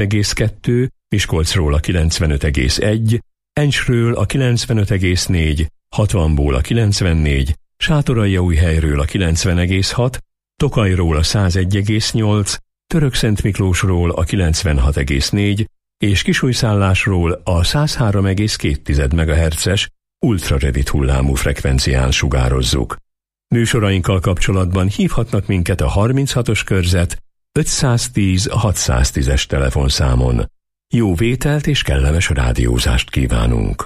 95,2, Miskolcról a 95,1, Encsről a 95,4, 60-ból a 94, Sátoraljaújhelyről a 90,6, Tokajról a 101,8, Törökszentmiklósról a 96,4 és Kisújszállásról a 103,2 MHz-es ultrarövid hullámú frekvencián sugározzuk. Műsorainkkal kapcsolatban hívhatnak minket a 36-os körzet 510 610-es telefonszámon. Jó vételt és kellemes rádiózást kívánunk!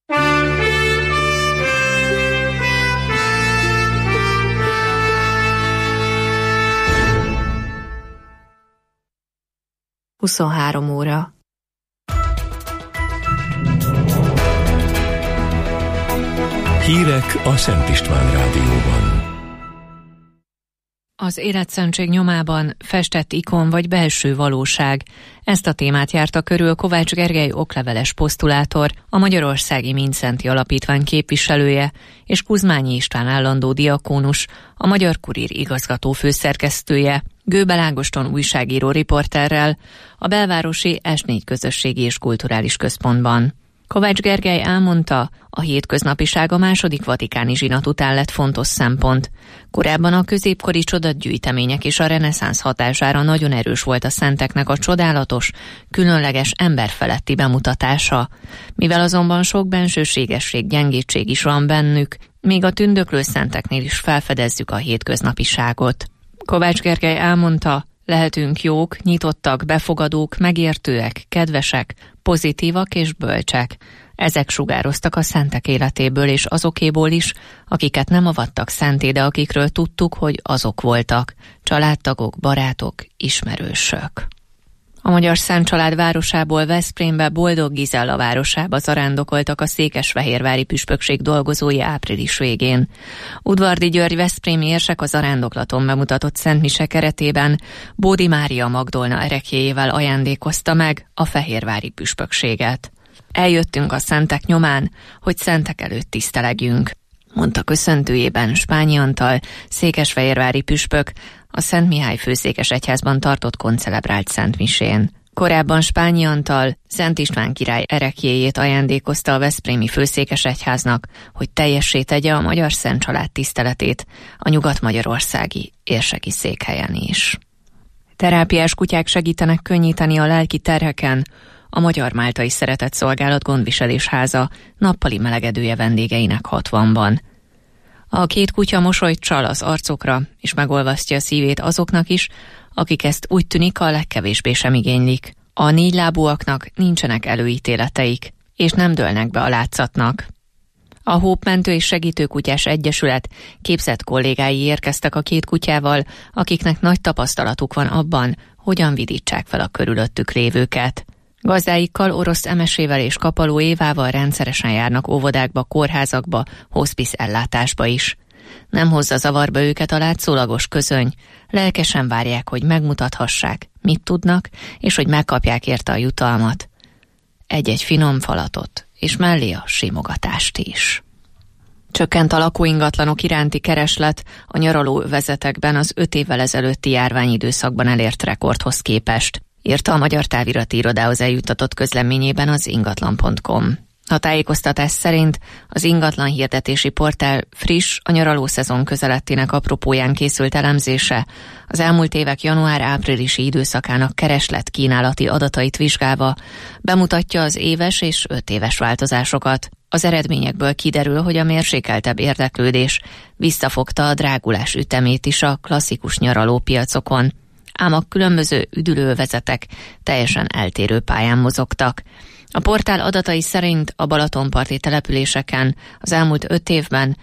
Huszonhárom óra. Hírek a Szent István Rádióban. Az életszentség nyomában festett ikon vagy belső valóság. Ezt a témát járta körül Kovács Gergely okleveles posztulátor, a Magyarországi Mindszenti Alapítvány képviselője, és Kuzmányi István állandó diakónus, a Magyar Kurír igazgató főszerkesztője, Gőbel Ágoston újságíró riporterrel a belvárosi S4 Közösségi és Kulturális Központban. Kovács Gergely elmondta, a hétköznapiság a második vatikáni zsinat után lett fontos szempont. Korábban a középkori csodatgyűjtemények és a reneszánsz hatására nagyon erős volt a szenteknek a csodálatos, különleges emberfeletti bemutatása. Mivel azonban sok bensőségesség, gyengétség is van bennük, még a tündöklő szenteknél is felfedezzük a hétköznapiságot. Kovács Gergely elmondta, lehetünk jók, nyitottak, befogadók, megértőek, kedvesek, pozitívak és bölcsek. Ezek sugároztak a szentek életéből és azokéból is, akiket nem avattak szenté, de akikről tudtuk, hogy azok voltak. Családtagok, barátok, ismerősök. A Magyar Szent Család városából Veszprémbe, Boldog Gizella városába zarándokoltak a székesfehérvári püspökség dolgozói április végén. Udvardi György veszprémi érsek a zarándoklaton bemutatott szentmise keretében Bódi Mária Magdolna ereklyéjével ajándékozta meg a fehérvári püspökséget. Eljöttünk a szentek nyomán, hogy szentek előtt tisztelegjünk, mondta köszöntőjében Spányi Antal, székesfehérvári püspök, a Szent Mihály főszékes egyházban tartott koncelebrált szentmisén. Korábban Spányi Antal Szent István király ereklyéjét ajándékozta a veszprémi főszékes egyháznak, hogy teljessé tegye a Magyar Szent Család tiszteletét a nyugat-magyarországi érseki székhelyen is. Terápiás kutyák segítenek könnyíteni a lelki terheken. A Magyar Máltai Szeretetszolgálat gondviselésháza nappali melegedője vendégeinek 60-ban. A két kutya mosolyt csal az arcokra, és megolvasztja a szívét azoknak is, akik ezt úgy tűnik a legkevésbé sem igénylik. A négylábúaknak nincsenek előítéleteik, és nem dőlnek be a látszatnak. A Hópmentő és Segítőkutyás Egyesület képzett kollégái érkeztek a két kutyával, akiknek nagy tapasztalatuk van abban, hogyan vidítsák fel a körülöttük lévőket. Gazdáikkal, Orosz Emesével és Kapaló Évával rendszeresen járnak óvodákba, kórházakba, hospice ellátásba is. Nem hozza zavarba őket a látszólagos közöny, lelkesen várják, hogy megmutathassák, mit tudnak, és hogy megkapják érte a jutalmat. Egy-egy finom falatot, és mellé a simogatást is. Csökkent a lakóingatlanok iránti kereslet a nyaralóövezetekben az 5 évvel ezelőtti járványidőszakban elért rekordhoz képest, írta a Magyar Távirati Irodához eljuttatott közleményében az ingatlan.com. A tájékoztatás szerint az ingatlan hirdetési portál friss, a nyaralószezon közelettének apropóján készült elemzése az elmúlt évek január-áprilisi időszakának kereslet-kínálati adatait vizsgálva bemutatja az éves és 5 éves változásokat. Az eredményekből kiderül, hogy a mérsékeltebb érdeklődés visszafogta a drágulás ütemét is a klasszikus nyaralópiacokon, ám a különböző üdülővezetek teljesen eltérő pályán mozogtak. A portál adatai szerint a balatonparti településeken az elmúlt 5 évben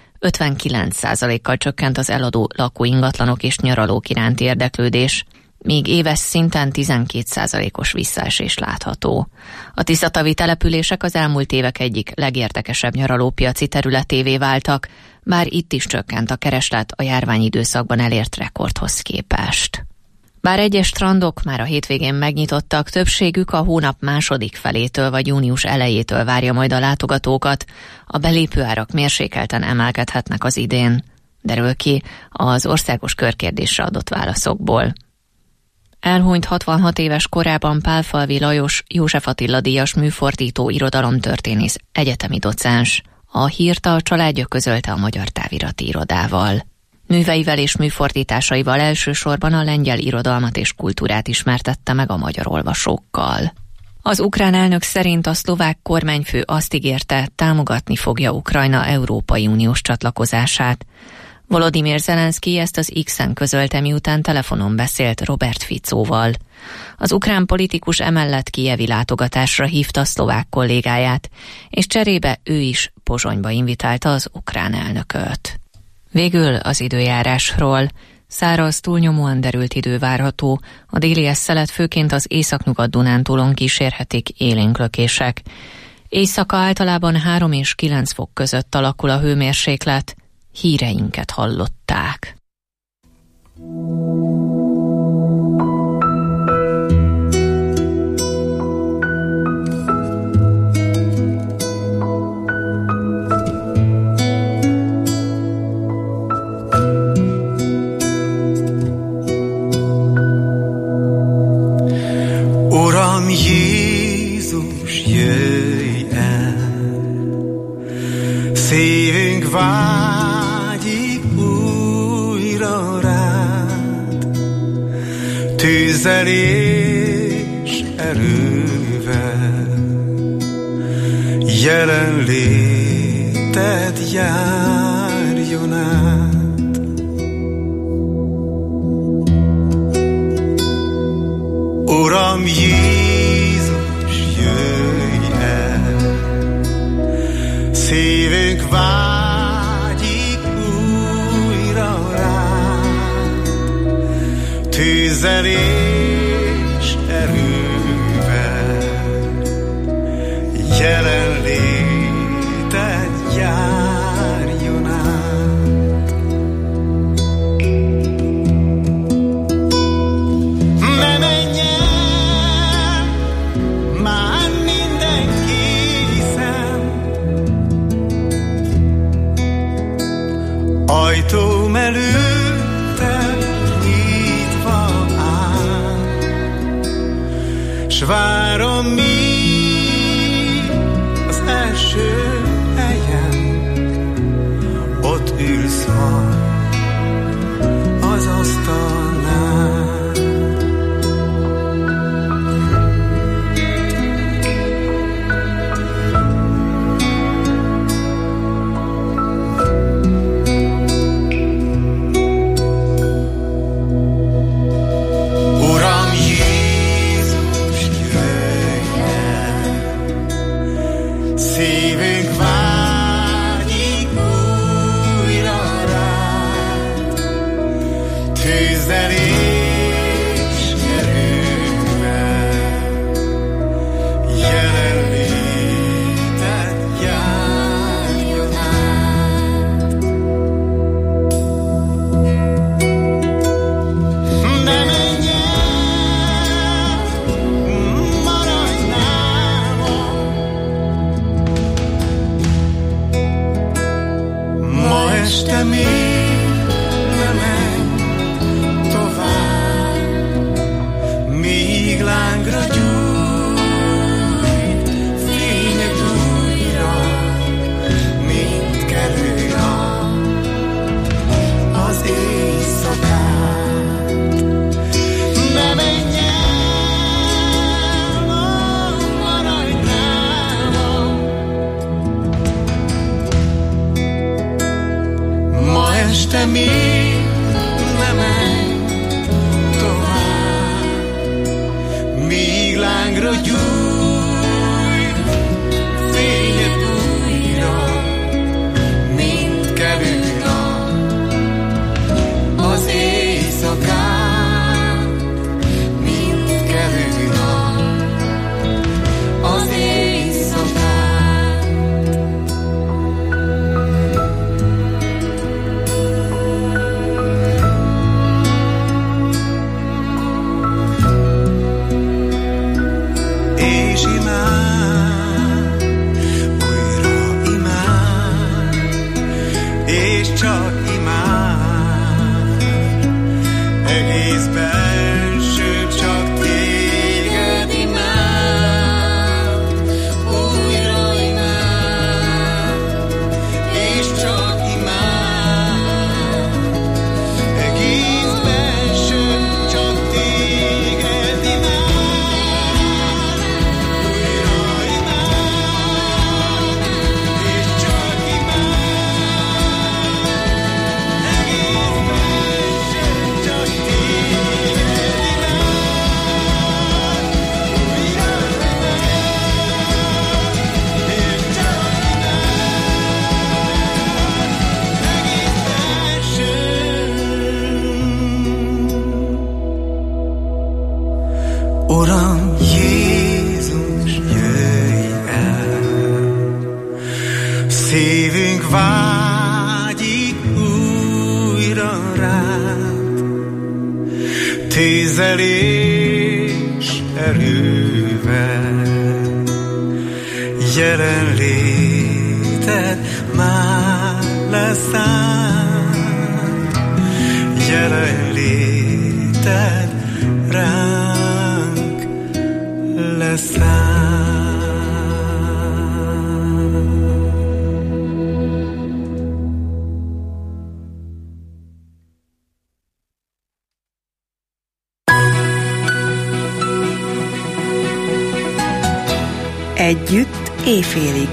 59%-kal csökkent az eladó lakóingatlanok és nyaralók iránti érdeklődés, míg éves szinten 12%-os visszaesés látható. A tiszatavi települések az elmúlt évek egyik legérdekesebb nyaralópiaci területévé váltak, bár itt is csökkent a kereslet a járványidőszakban elért rekordhoz képest. Bár egyes strandok már a hétvégén megnyitottak, többségük a hónap második felétől vagy június elejétől várja majd a látogatókat, a belépőárak mérsékelten emelkedhetnek az idén, derül ki az országos körkérdésre adott válaszokból. Elhunyt 66 éves korában Pálfalvi Lajos József Attila díjas műfordító, irodalomtörténész, egyetemi docens. A hírt a családja közölte a Magyar Távirati Irodával. Műveivel és műfordításaival elsősorban a lengyel irodalmat és kultúrát ismertette meg a magyar olvasókkal. Az ukrán elnök szerint a szlovák kormányfő azt ígérte, támogatni fogja Ukrajna Európai Uniós csatlakozását. Volodymyr Zelenszky ezt az X-en közölte, miután telefonon beszélt Robert Ficóval. Az ukrán politikus emellett kijevi látogatásra hívta szlovák kollégáját, és cserébe ő is Pozsonyba invitálta az ukrán elnököt. Végül az időjárásról. Száraz, túlnyomóan derült idő várható, a déli szelet főként az Északnyugat-Dunántúlon kísérhetik élénklökések. Éjszaka általában 3 és 9 fok között alakul a hőmérséklet. Híreinket hallották. Uram Jézus, jöjj el, szívünk vágyik újra rád, tűzzel és erővel, jelenléted járjon át. Uram Jézus, jöjj el, szívünk vágyik újra rád, tűzzel és erővel, jelenléted járjon át. Ne menj el, már minden készen, ajtóm előtte nyitva áll, s várom még az első helyen, ott ülsz majd az asztalnál. Uram Jézus, jöjj el, szívünk vágyik újra rád, tűzzel és erővel, jelenléted járjon át. Ne menj el, maradj nálam, ma este még ne menj tovább, míg lángra gyújt fényed újra, mint kelő nap az éjszakát. Ne menj el, maradj nálam, ma este még ne menj tovább, míg lángra gyújt fényed újra, mint kelő nap az éjszakát, mint kelő nap az éjszakát. És imád, újra imád, és csak imád, egész belsőt vágyik újra rád, tízzel és erővel, jelenléted már leszáll, jelenléted ránk leszáll. Együtt éjfélig.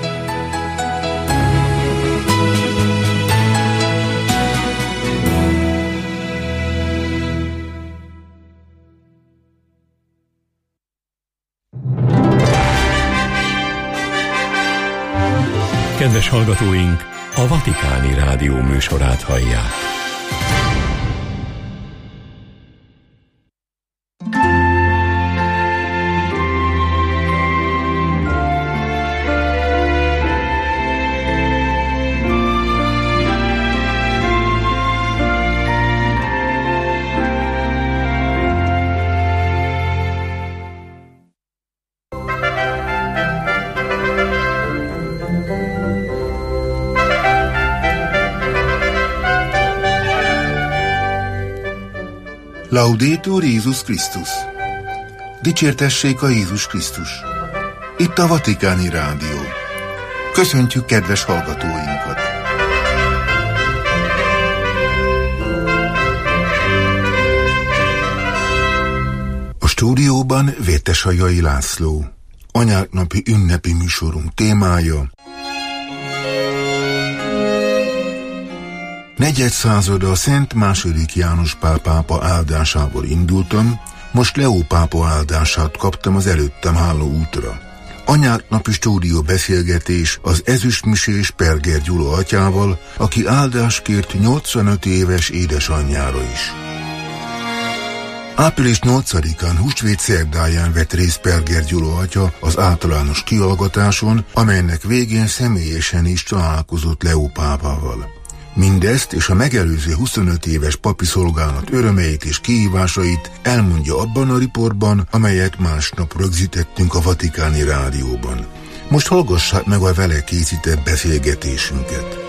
Kedves hallgatóink, a Vatikáni Rádió műsorát hallják. Laudetur Jézus Krisztus! Dicsértessék a Jézus Krisztus! Itt a Vatikáni Rádió. Köszöntjük kedves hallgatóinkat! A stúdióban Vértesajai László. Anyák napi ünnepi műsorunk témája: negyedszázada a Szent II. János Pál pápa áldásával indultam, most Leó pápa áldását kaptam az előttem álló útra. Anyák napi stúdió beszélgetés az ezüstmisés Perger Gyula atyával, aki áldást kért 85 éves édesanyjára is. Április 8-án húsvét szerdáján vett részt Perger Gyula atya az általános kihallgatáson, amelynek végén személyesen is találkozott Leó pápával. Mindezt és a megelőző 25 éves papi szolgálat örömeit és kihívásait elmondja abban a riportban, amelyet másnap rögzítettünk a Vatikáni Rádióban. Most hallgassák meg a vele készített beszélgetésünket.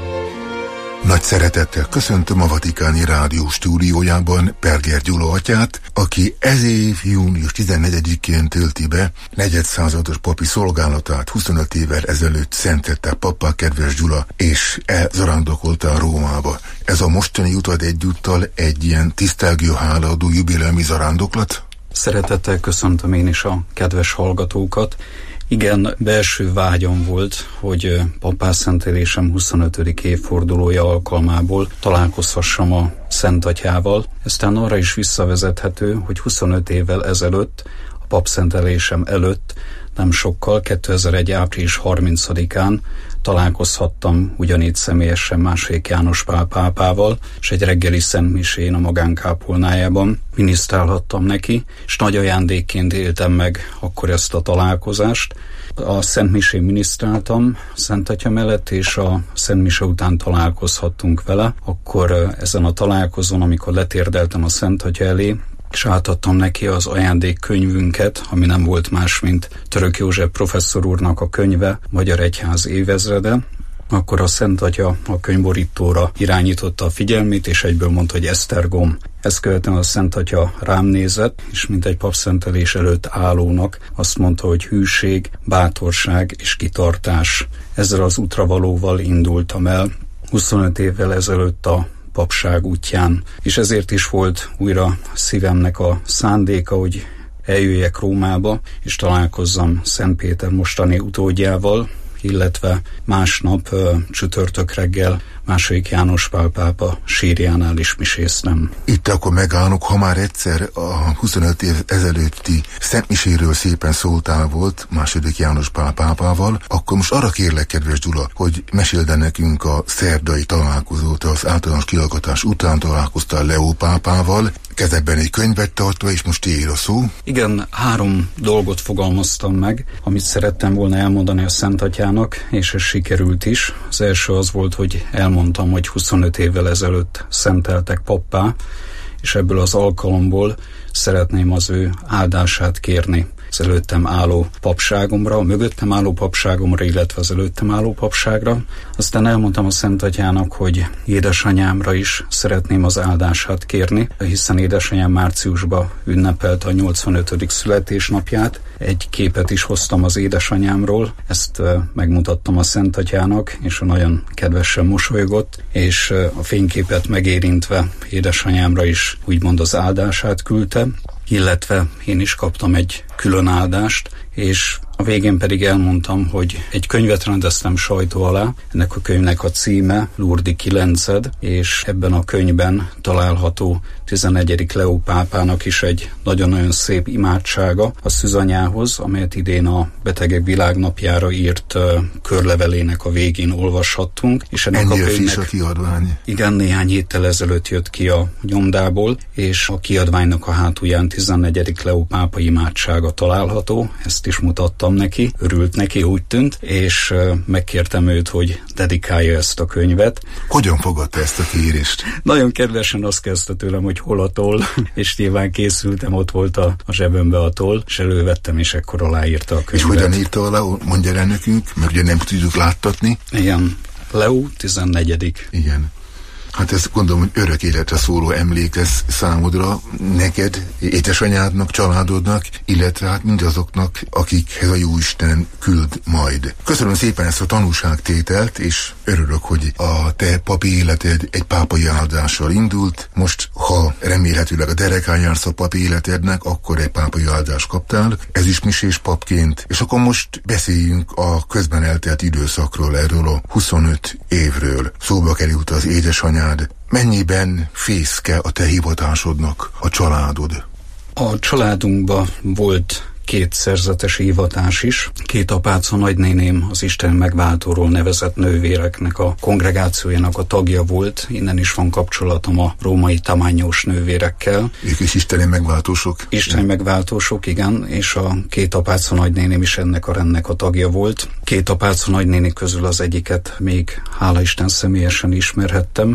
Nagy szeretettel köszöntöm a Vatikáni Rádió stúdiójában Perger Gyula atyát, aki ez év június 14-én tölti be negyedszázados papi szolgálatát. 25 évvel ezelőtt szentette pappá kedves Gyula, és elzarándokolta Rómába. Ez a mostani utad egyúttal egy ilyen tisztelgő hálaadó jubileumi zarándoklat? Szeretettel köszöntöm én is a kedves hallgatókat. Igen, belső vágyam volt, hogy papásszentelésem 25. évfordulója alkalmából találkozhassam a Szent Atyával. Eztán arra is visszavezethető, hogy 25 évvel ezelőtt, a papszentelésem előtt, nem sokkal, 2001. április 30-án találkozhattam ugyanígy személyesen II. János Pál pápával, és egy reggeli szentmisén a magánkápolnájában minisztrálhattam neki, és nagy ajándékként éltem meg akkor ezt a találkozást. A szentmisén minisztráltam Szent Atya mellett, és a szentmise után találkozhattunk vele. Akkor ezen a találkozón, amikor letérdeltem a Szent Atya elé, és átadtam neki az ajándékkönyvünket, ami nem volt más, mint Török József professzor úrnak a könyve, Magyar Egyház évezrede, akkor a Szent Atya a könyvborítóra irányította a figyelmét, és egyből mondta, hogy Esztergom. Ezt követően a Szent Atya rám nézett, és mint egy papszentelés előtt állónak azt mondta, hogy hűség, bátorság és kitartás. Ezzel az útravalóval indultam el 25 évvel ezelőtt a papság útján, és ezért is volt újra szívemnek a szándéka, hogy eljöjjek Rómába, és találkozzam Szent Péter mostani utódjával, illetve másnap csütörtök reggel II. János Pál pápa sírjánál is miséztem. Itt akkor megállunk, ha már egyszer a 25 év ezelőtti szentmiséről szépen szóltál volt II. János Pál pápával, akkor most arra kérlek, kedves Gyula, hogy meséld nekünk a szerdai találkozót, az általános kihallgatás után találkoztál Leó pápával. kezedben egy könyvet tartva, és most ér a szó. Igen, 3 dolgot fogalmaztam meg, amit szerettem volna elmondani a Szent Atyának, és ez sikerült is. Az első az volt, hogy elmondtam, hogy 25 évvel ezelőtt szenteltek pappá, és ebből az alkalomból szeretném az ő áldását kérni az előttem álló papságomra, a mögöttem álló papságomra, illetve az előttem álló papságra. Aztán elmondtam a Szent Atyának, hogy édesanyámra is szeretném az áldását kérni, hiszen édesanyám márciusban ünnepelte a 85. születésnapját. Egy képet is hoztam az édesanyámról, ezt megmutattam a Szent Atyának, és nagyon kedvesen mosolygott, és a fényképet megérintve édesanyámra is úgymond az áldását küldte, illetve én is kaptam egy külön áldást, és a végén pedig elmondtam, hogy egy könyvet rendeztem sajtó alá. Ennek a könyvnek a címe Lourdes 9, és ebben a könyvben található 11. Leó pápának is egy nagyon-nagyon szép imádsága a szűzanyához, amelyet idén a Betegek Világnapjára írt körlevelének a végén olvashattunk. És ennek ennyire a könyvnek, friss a kiadvány. Igen, néhány héttel ezelőtt jött ki a nyomdából, és a kiadványnak a hátulján 14. Leó pápa imádsága található. Ezt is mutattam neki, örült neki, úgy tűnt, és megkértem őt, hogy dedikálja ezt a könyvet. Hogyan fogadta ezt a kérést? Nagyon kedvesen azt kezdte tőlem, hogy hol a toll, és nyilván készültem, ott volt a zsebembe a toll, és elővettem, és ekkor aláírta a könyvet. És hogyan írta alá? Mondja el nekünk, mert ugye nem tudjuk láttatni. Igen, Leó 14. Igen. Hát ezt gondolom, hogy örök életre szóló emlék lesz számodra, neked, édesanyádnak, családodnak, illetve hát mindazoknak, akikhez a Jóisten küld majd. Köszönöm szépen ezt a tanúságtételt, és örülök, hogy a te papi életed egy pápai áldással indult. Most, ha remélhetőleg a derekán jársz a papi életednek, akkor egy pápai áldást kaptál, ezüstmisés papként, és akkor most beszéljünk a közben eltelt időszakról, erről a 25 évről. Szóba került az édesanyád. Mennyiben fészke a te hivatásodnak a családod? A családunkban volt 2 szerzetes hivatás is. 2 apáca nagynéném az Isten megváltóról nevezett nővéreknek a kongregációjának a tagja volt. Innen is van kapcsolatom a római tamányós nővérekkel. Ők is isteni megváltósok? Isteni megváltósok, igen, és a 2 apáca nagynéném is ennek a rendnek a tagja volt. 2 apáca nagynéni közül az egyiket még hála Isten személyesen ismerhettem.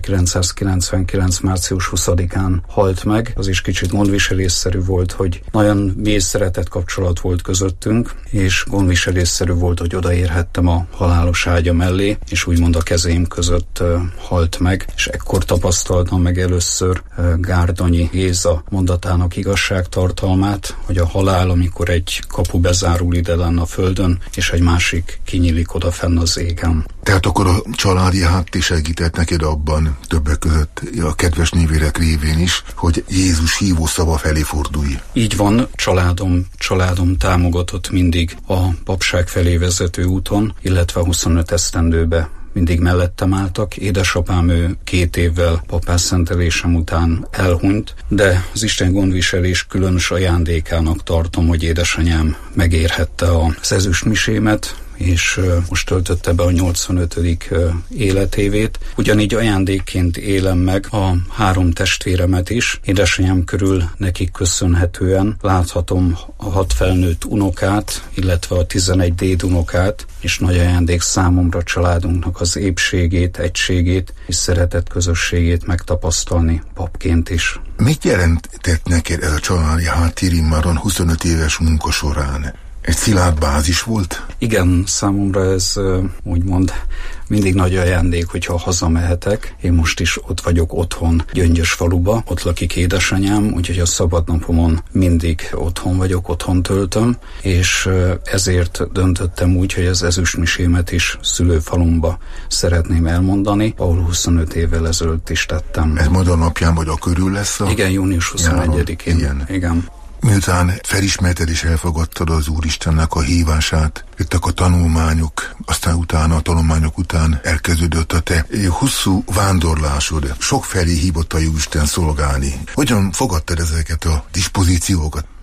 1999. március 20-án halt meg. Az is kicsit gondviselésszerű volt, hogy nagyon mély szeretett kapcsolat volt közöttünk, és gondviselésszerű volt, hogy odaérhettem a halálos ágya mellé, és úgymond a kezeim között halt meg, és ekkor tapasztaltam meg először Gárdonyi Géza mondatának igazságtartalmát, hogy a halál, amikor egy kapu bezárul ide lenne a földön, és egy másik kinyílik oda fenn az égen. Tehát akkor a családi háttér segített neked abban, többek között a kedves nővérek révén is, hogy Jézus hívó szava felé fordulj. Így van, családom támogatott mindig a papság felé vezető úton, illetve 25 esztendőbe mindig mellettem álltak. Édesapám ő 2 évvel papásszentelésem után elhunyt, de az Isten gondviselés különös ajándékának tartom, hogy édesanyám megérhette az ezüstmisémet, és most töltötte be a 85. életévét. Ugyanígy ajándékként élem meg a 3 testvéremet is. Édesanyám körül nekik köszönhetően láthatom a 6 felnőtt unokát, illetve a 11 dédunokát, és nagy ajándék számomra családunknak az épségét, egységét és szeretett közösségét megtapasztalni papként is. Mit jelentett neked ez a családi háttér immáron 25 éves munka során? Egy szilárd bázis volt? Igen, számomra ez úgymond mindig nagy ajándék, hogyha hazamehetek. Én most is ott vagyok otthon Gyöngyösfaluba, ott lakik édesanyám, úgyhogy a szabadnapomon mindig otthon vagyok, otthon töltöm, és ezért döntöttem úgy, hogy az ezüstmisémet is szülőfalumba szeretném elmondani, ahol 25 évvel ezelőtt is tettem. Ez majd a napján vagy a körül lesz? Igen, június 21-én. Igen. Miután felismerted és elfogadtad az Úristennek a hívását, jöttek a tanulmányok, aztán utána a tanulmányok után elkezdődött a te hosszú vándorlásod. Sokfelé hívott a Jóisten szolgálni. Hogyan fogadtad ezeket a dispozíciókat?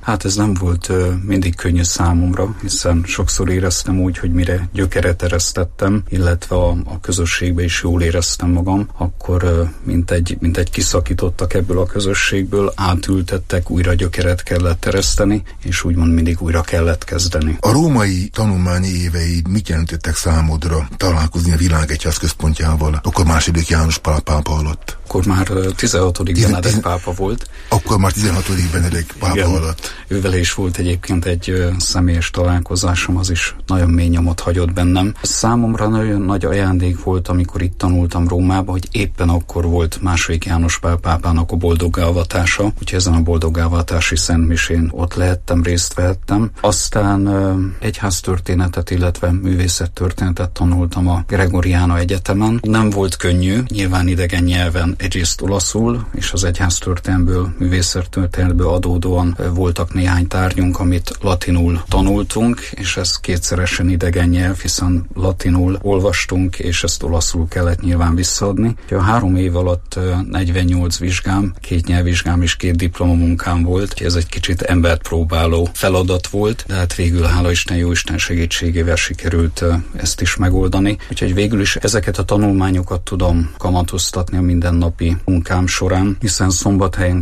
Hát ez nem volt mindig könnyű számomra, hiszen sokszor éreztem úgy, hogy mire gyökeret eresztettem, illetve a közösségbe is jól éreztem magam, akkor mint egy kiszakítottak ebből a közösségből, átültettek, újra gyökeret kellett ereszteni, és úgymond mindig újra kellett kezdeni. A római tanulmányi éveid mit jelentettek számodra találkozni a Világegyház központjával, akkor második János Pál pápa alatt? Akkor már 16. Benedek pápa volt. Akkor már 16. Benedek pápa alatt. Ővele is volt egyébként egy személyes találkozásom, az is nagyon mély nyomot hagyott bennem. Számomra nagyon nagy ajándék volt, amikor itt tanultam Rómába, hogy éppen akkor volt második János Pál pápának a boldoggá-avatása, úgyhogy ezen a boldoggá-avatási szentmisén ott lehettem, részt vehettem. Aztán egyháztörténetet, illetve művészettörténetet tanultam a Gregoriana Egyetemen. Nem volt könnyű, nyilván idegen nyelven, egyrészt olaszul, és az egyháztörténetből, művészettörténetből adódóan voltak néhány tárgyunk, amit latinul tanultunk, és ez kétszeresen idegen nyelv, hiszen latinul olvastunk, és ezt olaszul kellett nyilván visszaadni. A 3 év alatt 48 vizsgám, 2 nyelvvizsgám és 2 diplomamunkám volt, ez egy kicsit embert próbáló feladat volt, de hát végül hála Isten, jó Isten segítségével sikerült ezt is megoldani. Úgyhogy végül is ezeket a tanulmányokat tudom kamatoztatni a mindennapi munkám során, hiszen Szombathelyen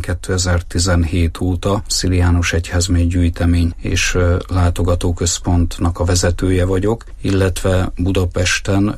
2017 óta Sziliánus Egyházmény gyűjtemény és látogatóközpontnak a vezetője vagyok, illetve Budapesten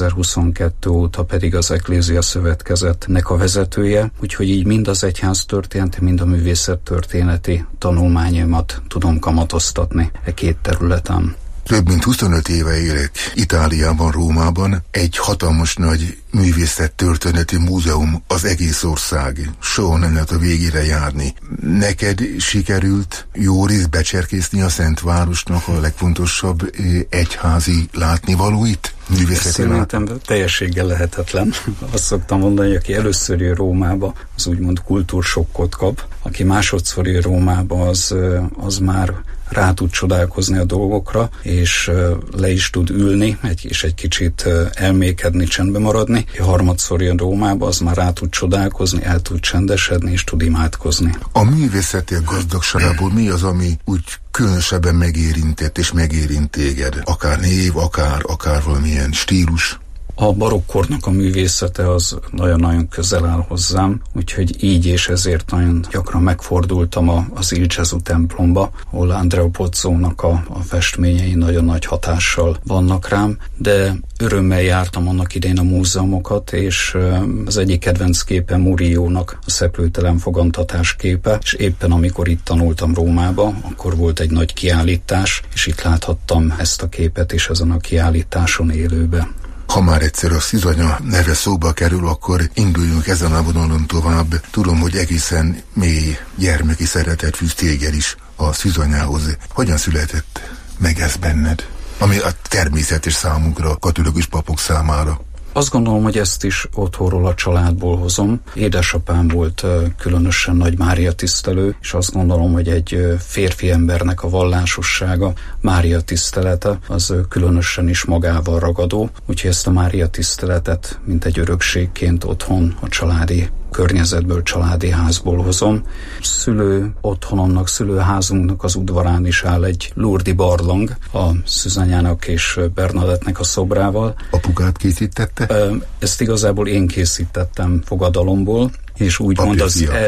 2022 óta pedig az Eklézia Szövetkezetnek a vezetője, úgyhogy így mind az egyháztörténeti, mind a művészettörténeti tanulmányomat tudom kamatoztatni e 2 területen. Több mint 25 éve élek Itáliában, Rómában. Egy hatalmas nagy művészettörténeti múzeum az egész ország. Soha nem lehet a végére járni. Neked sikerült jó részt becserkészni a Szentvárosnak a legfontosabb egyházi látnivalóit? Szerintem teljességgel lehetetlen. Azt szoktam mondani, hogy aki először jön Rómába, az úgymond kultúrsokkot kap. Aki másodszor jön Rómába, az már rá tud csodálkozni a dolgokra, és le is tud ülni, és egy kicsit elmékedni, csendbe maradni. A harmadszor jön Rómába, az már rá tud csodálkozni, el tud csendesedni, és tud imádkozni. A művészeti gazdagságából mi az, ami úgy különösebben megérintett és megérint téged? Akár név, akár valamilyen stílus? A barokkornak a művészete az nagyon-nagyon közel áll hozzám, úgyhogy így és ezért nagyon gyakran megfordultam az Il Gesù templomba, ahol Andrea Pozzónak a festményei nagyon nagy hatással vannak rám, de örömmel jártam annak idején a múzeumokat, és az egyik kedvenc képe Murilónak a Szeplőtelen fogantatás képe, és éppen amikor itt tanultam Rómába, akkor volt egy nagy kiállítás, és itt láthattam ezt a képet is ezen a kiállításon élőbe. Ha már egyszer a Szűzanya neve szóba kerül, akkor induljunk ezen a vonalon tovább. Tudom, hogy egészen mély gyermeki szeretet fűz téged is a Szűzanyához. Hogyan született meg ez benned? Ami a természetes számunkra, a katolikus papok számára. Azt gondolom, hogy ezt is otthonról, a családból hozom. Édesapám volt különösen nagy Mária tisztelő, és azt gondolom, hogy egy férfi embernek a vallásossága, Mária tisztelete, az különösen is magával ragadó. Úgyhogy ezt a Mária tiszteletet, mint egy örökségként otthon, a családi környezetből, családi házból hozom. Szülő otthonomnak, szülőházunknak az udvarán is áll egy Lourdes barlang a Szűzanyának és Bernadettnek a szobrával. Apukát készítette? Ezt igazából én készítettem fogadalomból, és úgymond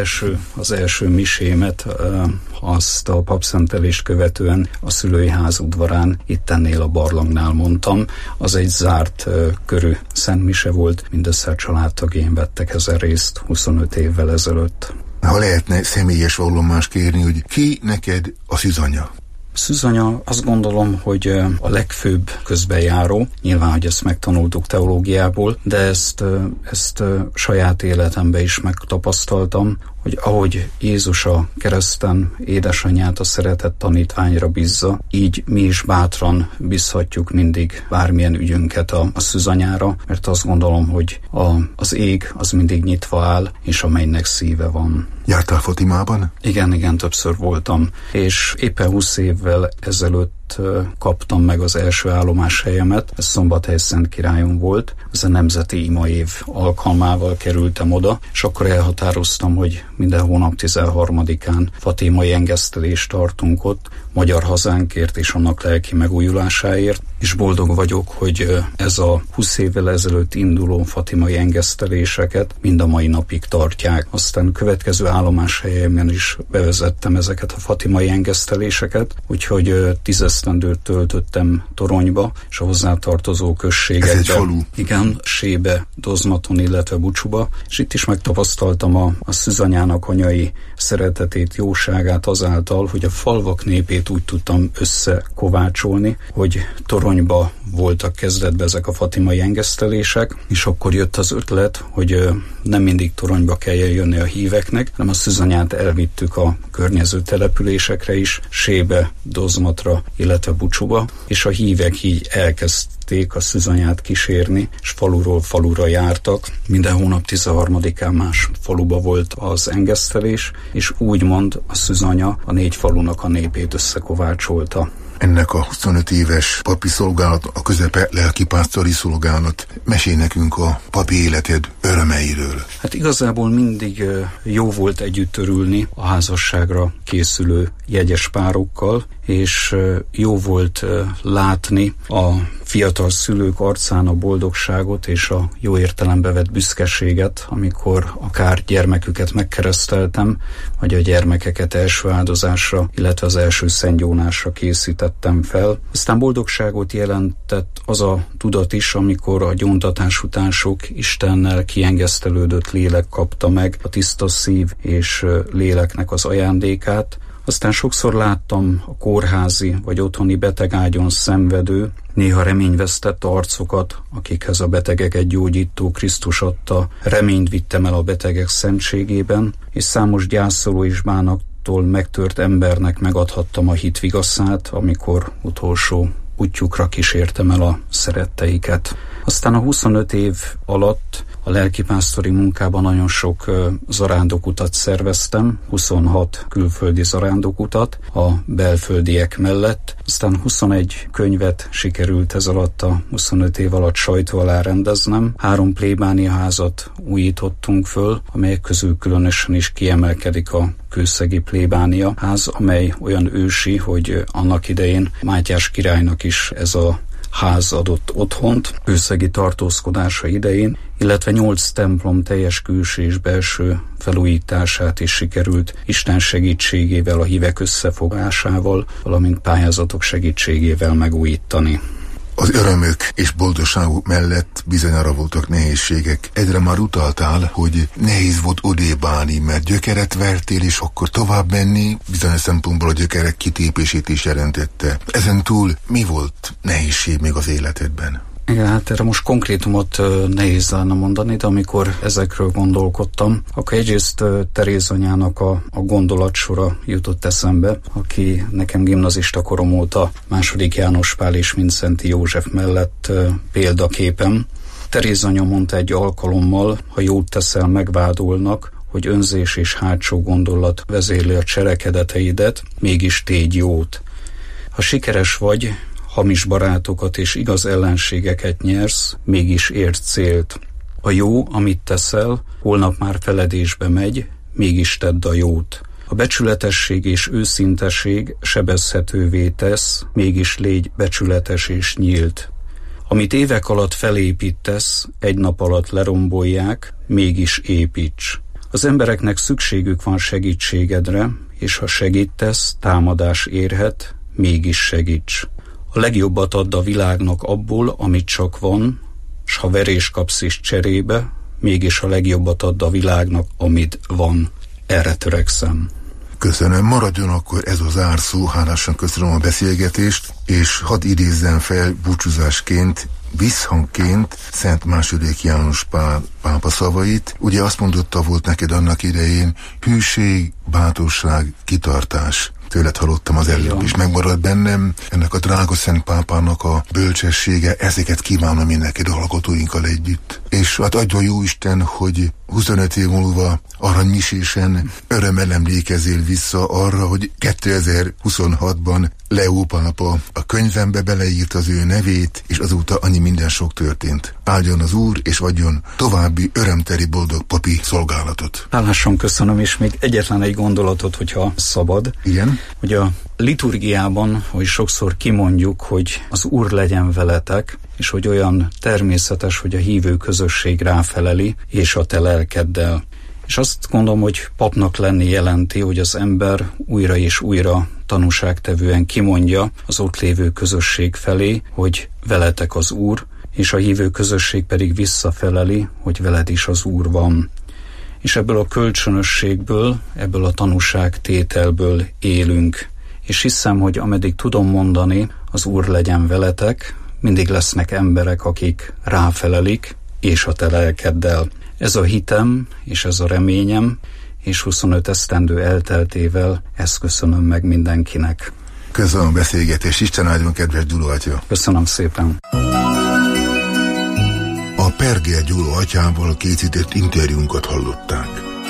az első misémet, azt a papszentelést követően a szülői ház udvarán, itt ennél a barlangnál mondtam. Az egy zárt körű szentmise volt, mindössze a családtagjaim vettek ezen részt 25 évvel ezelőtt. Ha lehetne személyes vallomást kérni, hogy ki neked a Szűzanya? Szűzanya, azt gondolom, hogy a legfőbb közbenjáró, nyilván, hogy ezt megtanultuk teológiából, de ezt saját életemben is megtapasztaltam, hogy ahogy Jézus a kereszten édesanyját a szeretett tanítványra bízza, így mi is bátran bízhatjuk mindig bármilyen ügyünket a Szűzanyára, mert azt gondolom, hogy az ég az mindig nyitva áll, és a mennynek szíve van. Jártál Fatimában? Igen, többször voltam, és éppen 20 évvel ezelőtt kaptam meg az első állomáshelyemet, ez Szombathely-Szentkirályon volt, ez a Nemzeti Imaév alkalmával kerültem oda, és akkor elhatároztam, hogy minden hónap 13-án fatimai engesztelést tartunk ott, magyar hazánkért és annak lelki megújulásáért, és boldog vagyok, hogy ez a 20 évvel ezelőtt induló fatimai engeszteléseket mind a mai napig tartják. Aztán következő állomáshelyemen is bevezettem ezeket a fatimai engeszteléseket, úgyhogy 10 esztendőt töltöttem Toronyba, és a hozzátartozó községekben. Ez egy falu. Igen, Sébe, Dozmaton, illetve Bucsuba, és itt is megtapasztaltam a szűzanyának anyai szeretetét, jóságát azáltal, hogy a falvak népét úgy tudtam összekovácsolni, hogy Toronyba voltak kezdetben ezek a fatimai engesztelések, és akkor jött az ötlet, hogy nem mindig Toronyba kell jönni a híveknek, hanem a szűzanyát elvittük a környező településekre is, Sébe, Dozmatra, illetve Bucsuba, és a hívek így elkezdték a szűzanyát kísérni, és faluról falura jártak. Minden hónap 13-án más faluba volt az engesztelés, és úgymond a szűzanya a 4 falunak a népét összekovácsolta. Ennek a 25 éves papi szolgálat, a közepe lelkipásztori szolgálat. Mesélj nekünk a papi életed örömeiről. Hát igazából mindig jó volt együtt örülni a házasságra készülő jegyes párokkal, és jó volt látni a fiatal szülők arcán a boldogságot és a jó értelembe vett büszkeséget, amikor akár gyermeküket megkereszteltem, vagy a gyermekeket első áldozásra, illetve az első szentgyónásra készítettem fel. Aztán boldogságot jelentett az a tudat is, amikor a gyóntatás után sok Istennel kiengesztelődött lélek kapta meg a tiszta szív és léleknek az ajándékát. Aztán sokszor láttam a kórházi vagy otthoni betegágyon szenvedő, néha reményvesztett arcokat, akikhez a betegeket gyógyító Krisztus adta, reményt vittem el a betegek szentségében, és számos gyászoló és bánattól megtört embernek megadhattam a hit vigaszát, amikor utolsó útjukra kísértem el a szeretteiket. Aztán a 25 év alatt a lelkipásztori munkában nagyon sok zarándokutat szerveztem, 26 külföldi zarándokutat a belföldiek mellett. Aztán 21 könyvet sikerült ez alatt a 25 év alatt sajtó alá rendeznem. 3 plébániaházat újítottunk föl, amelyek közül különösen is kiemelkedik a kőszegi plébániaház, amely olyan ősi, hogy annak idején Mátyás királynak is ez a ház adott otthont kőszegi tartózkodása idején, illetve 8 templom teljes külső és belső felújítását is sikerült Isten segítségével, a hívek összefogásával, valamint pályázatok segítségével megújítani. Az örömök és boldogságok mellett bizonyára voltak nehézségek. Egyre már utaltál, hogy nehéz volt odébb állni, mert gyökeret vertél, és akkor tovább menni bizonyos szempontból a gyökerek kitépését is jelentette. Ezen túl mi volt nehézség még az életedben? Igen, hát erre most konkrétumot nehéz lenne mondani, de amikor ezekről gondolkodtam, akkor egyrészt Teréz anyának a gondolatsora jutott eszembe, aki nekem gimnazista korom óta II. János Pál és Mindszenty József mellett példaképem. Teréz anya mondta egy alkalommal, ha jót teszel, megvádolnak, hogy önzés és hátsó gondolat vezérli a cselekedeteidet, mégis tégy jót. Ha sikeres vagy, hamis barátokat és igaz ellenségeket nyersz, mégis érd célt. A jó, amit teszel, holnap már feledésbe megy, mégis tedd a jót. A becsületesség és őszintesség sebezhetővé tesz, mégis légy becsületes és nyílt. Amit évek alatt felépítesz, egy nap alatt lerombolják, mégis építs. Az embereknek szükségük van segítségedre, és ha segítesz, támadás érhet, mégis segíts. A legjobbat add a világnak abból, amit csak van, s ha verés kapsz is cserébe, mégis a legjobbat add a világnak, amit van. Erre törekszem. Köszönöm, maradjon akkor ez az zárszó, hálásan köszönöm a beszélgetést, és hadd idézzem fel búcsúzásként, visszhangként Szent II. János Pál pápa szavait. Ugye azt mondotta volt neked annak idején, hűség, bátorság, kitartás. Tőled hallottam az előbb, és megmarad bennem ennek a drága Szent Pápának a bölcsessége, ezeket kívánom én neked a hallgatóinkkal együtt. És hát adja Jóisten, hogy 25 év múlva aranymisésen örömmel emlékezzél vissza arra, hogy 2026-ban Leó pápa a könyvembe beleírt az ő nevét, és azóta annyi minden sok történt. Áldjon az Úr, és adjon további örömteli boldog papi szolgálatot. Hálásan köszönöm, és még egyetlen egy gondolatot, hogyha szabad. Igen? Hogy a liturgiában, hogy sokszor kimondjuk, hogy az Úr legyen veletek, és hogy olyan természetes, hogy a hívő közösség ráfeleli, és a te lelkeddel. És azt gondolom, hogy papnak lenni jelenti, hogy az ember újra és újra tanúságtevően kimondja az ott lévő közösség felé, hogy veletek az Úr, és a hívő közösség pedig visszafeleli, hogy veled is az Úr van. És ebből a kölcsönösségből, ebből a tanúságtételből élünk. És hiszem, hogy ameddig tudom mondani, az Úr legyen veletek, mindig lesznek emberek, akik ráfelelik, és a te lelkeddel. Ez a hitem, és ez a reményem, és 25 esztendő elteltével ezt köszönöm meg mindenkinek. Köszönöm a beszélgetést, Isten áldjon, kedves Gyula atya! Köszönöm szépen! A Perger Gyula atyával készített interjúnkat hallották.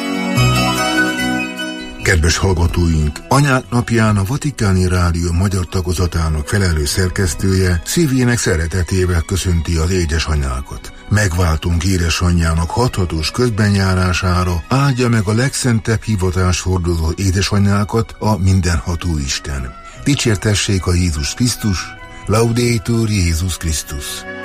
Kedves hallgatóink, Anyák napján a Vatikáni Rádió magyar tagozatának felelős szerkesztője szívének szeretetével köszönti az édesanyákat. Megváltunk édesanyjának hathatós közbenjárására, áldja meg a legszentebb hivatáshordozó édesanyákat a mindenható Isten. Dicsértessék a Jézus Krisztus, Laudetur Jézus Krisztus.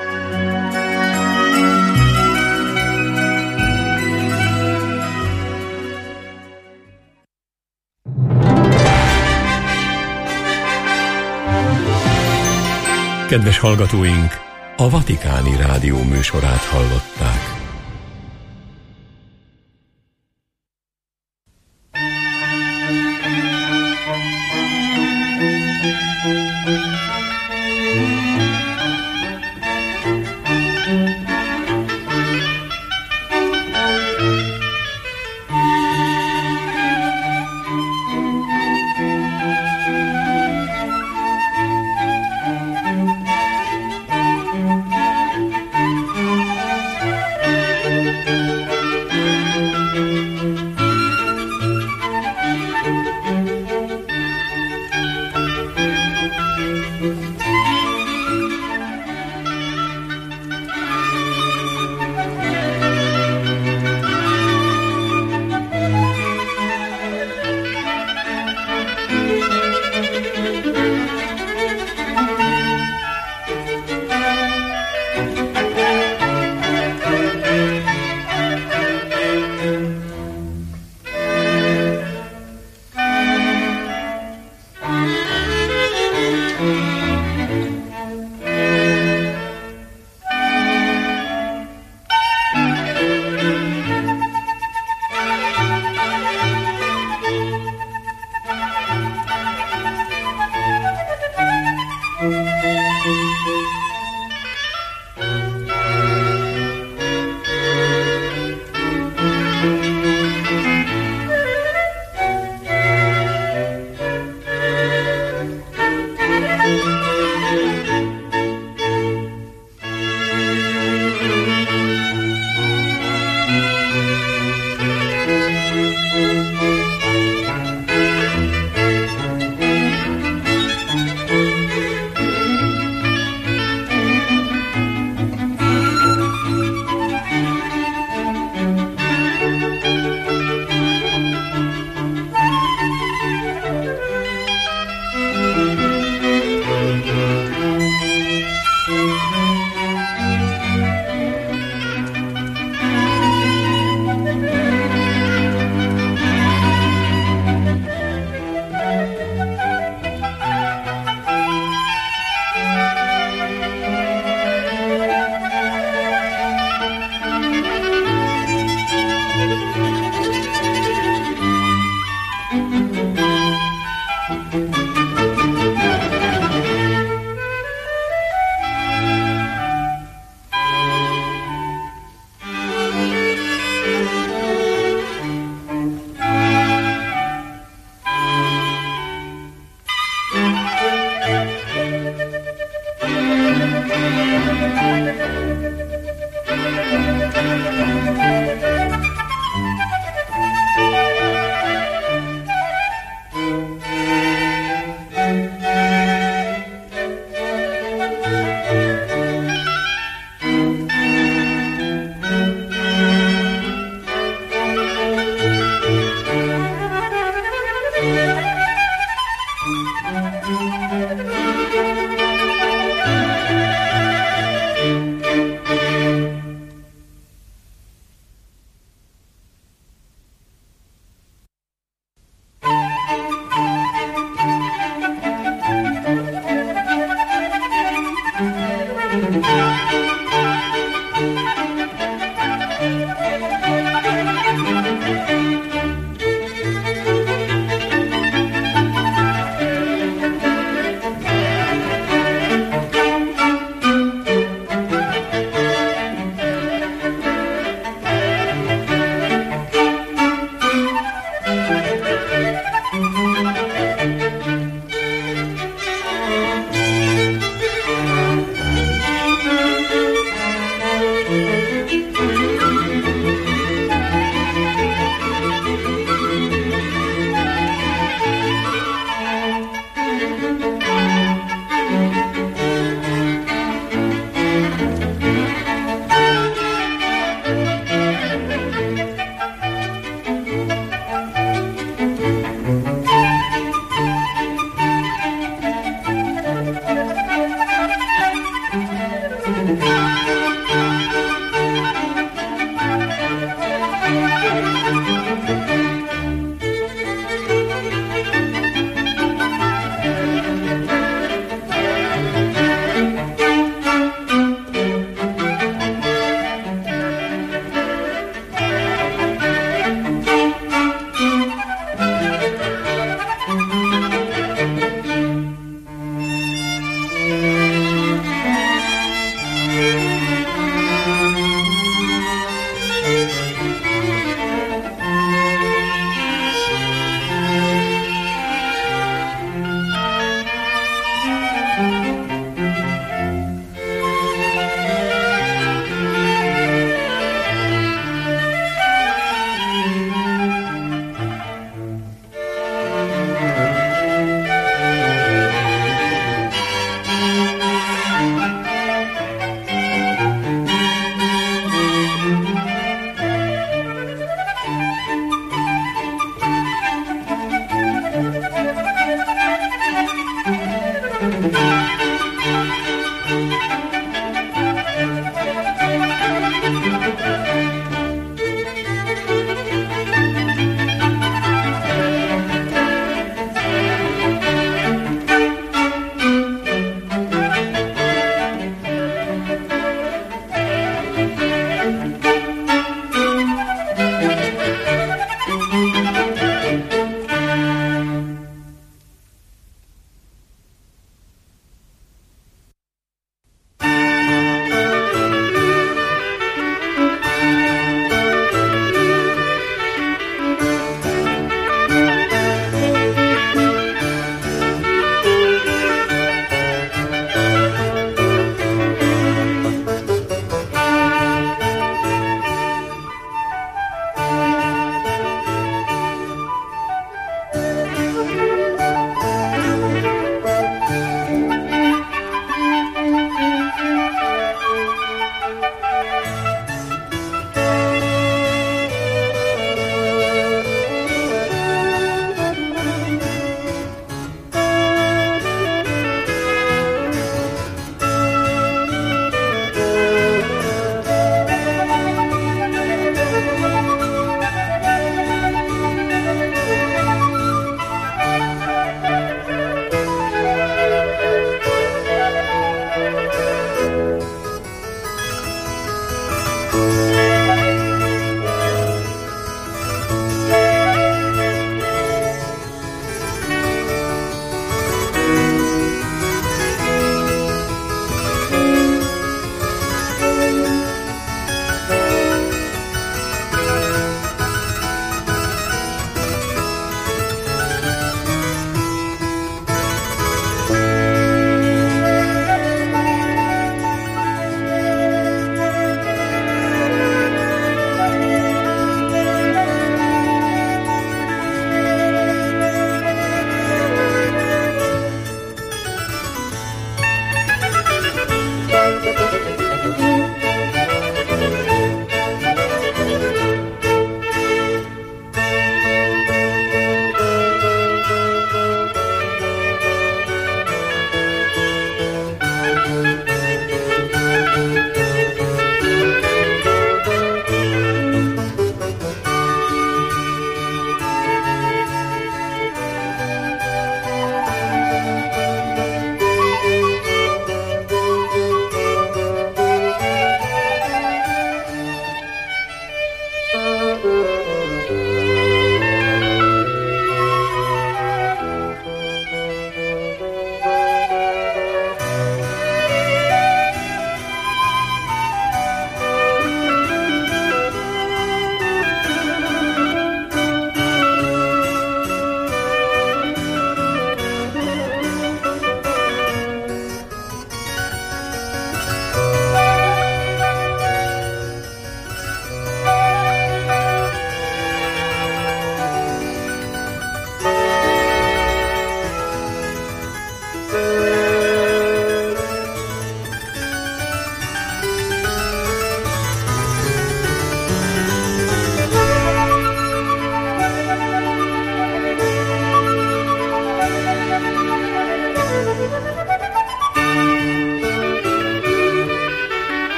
Kedves hallgatóink, a Vatikáni Rádió műsorát hallották.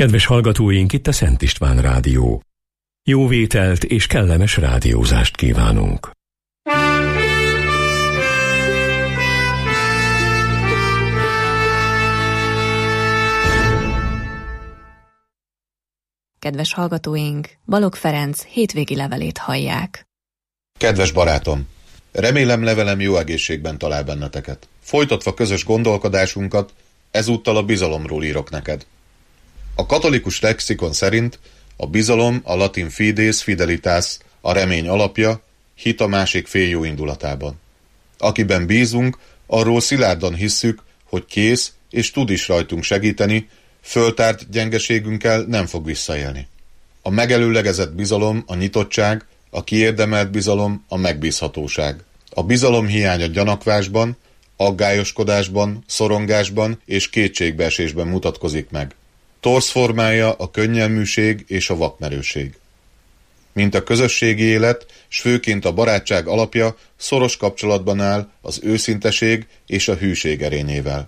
Kedves hallgatóink, itt a Szent István Rádió. Jó vételt és kellemes rádiózást kívánunk. Kedves hallgatóink, Balogh Ferenc hétvégi levelét hallják. Kedves barátom! Remélem levelem jó egészségben talál benneteket. Folytatva közös gondolkodásunkat, ezúttal a bizalomról írok neked. A katolikus lexikon szerint a bizalom, a latin fides, fidelitas, a remény alapja, hit a másik fél jó indulatában. Akiben bízunk, arról szilárdan hisszük, hogy kész és tud is rajtunk segíteni, föltárt gyengeségünkkel nem fog visszaélni. A megelőlegezett bizalom, a nyitottság, a kiérdemelt bizalom, a megbízhatóság. A bizalom hiánya gyanakvásban, aggályoskodásban, szorongásban és kétségbeesésben mutatkozik meg. Torz formája a könnyelműség és a vakmerőség. Mint a közösségi élet, s főként a barátság alapja, szoros kapcsolatban áll az őszinteség és a hűség erényével.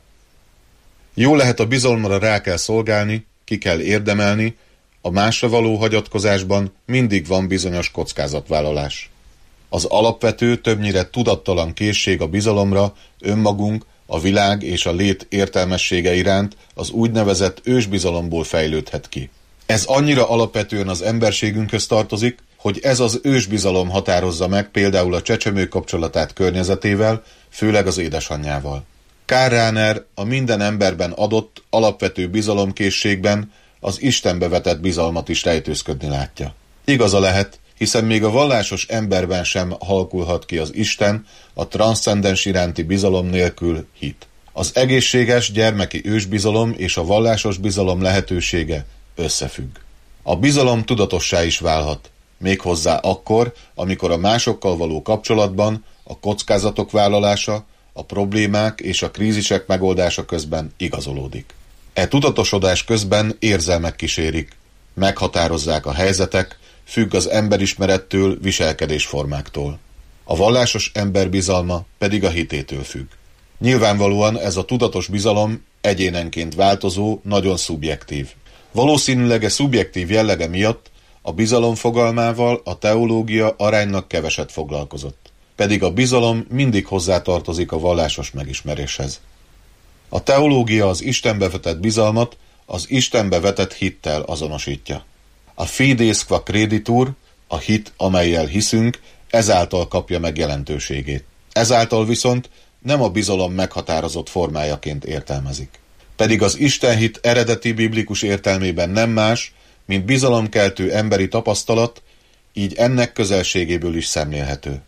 Jó lehet, a bizalomra rá kell szolgálni, ki kell érdemelni, a másra való hagyatkozásban mindig van bizonyos kockázatvállalás. Az alapvető, többnyire tudattalan készség a bizalomra önmagunk, a világ és a lét értelmessége iránt az úgynevezett ősbizalomból fejlődhet ki. Ez annyira alapvetően az emberségünkhöz tartozik, hogy ez az ősbizalom határozza meg például a csecsemő kapcsolatát környezetével, főleg az édesanyjával. Karl Rahner a minden emberben adott alapvető bizalomkészségben az Istenbe vetett bizalmat is rejtőzködni látja. Igaza lehet, hiszen még a vallásos emberben sem halkulhat ki az Isten, a transzcendens iránti bizalom nélkül hit. Az egészséges gyermeki ősbizalom és a vallásos bizalom lehetősége összefügg. A bizalom tudatossá is válhat, méghozzá akkor, amikor a másokkal való kapcsolatban a kockázatok vállalása, a problémák és a krízisek megoldása közben igazolódik. E tudatosodás közben érzelmek kísérik, meghatározzák a helyzetek, függ az emberismerettől, viselkedésformáktól. A vallásos ember bizalma pedig a hitétől függ. Nyilvánvalóan ez a tudatos bizalom egyénenként változó, nagyon szubjektív. Valószínűleg a szubjektív jellege miatt a bizalom fogalmával a teológia aránylag keveset foglalkozott. Pedig a bizalom mindig hozzátartozik a vallásos megismeréshez. A teológia az Istenbe vetett bizalmat az Istenbe vetett hittel azonosítja. A fides qua creditur, a hit, amellyel hiszünk, ezáltal kapja meg jelentőségét. Ezáltal viszont nem a bizalom meghatározott formájaként értelmezik. Pedig az istenhit eredeti biblikus értelmében nem más, mint bizalomkeltő emberi tapasztalat, így ennek közelségéből is szemlélhető.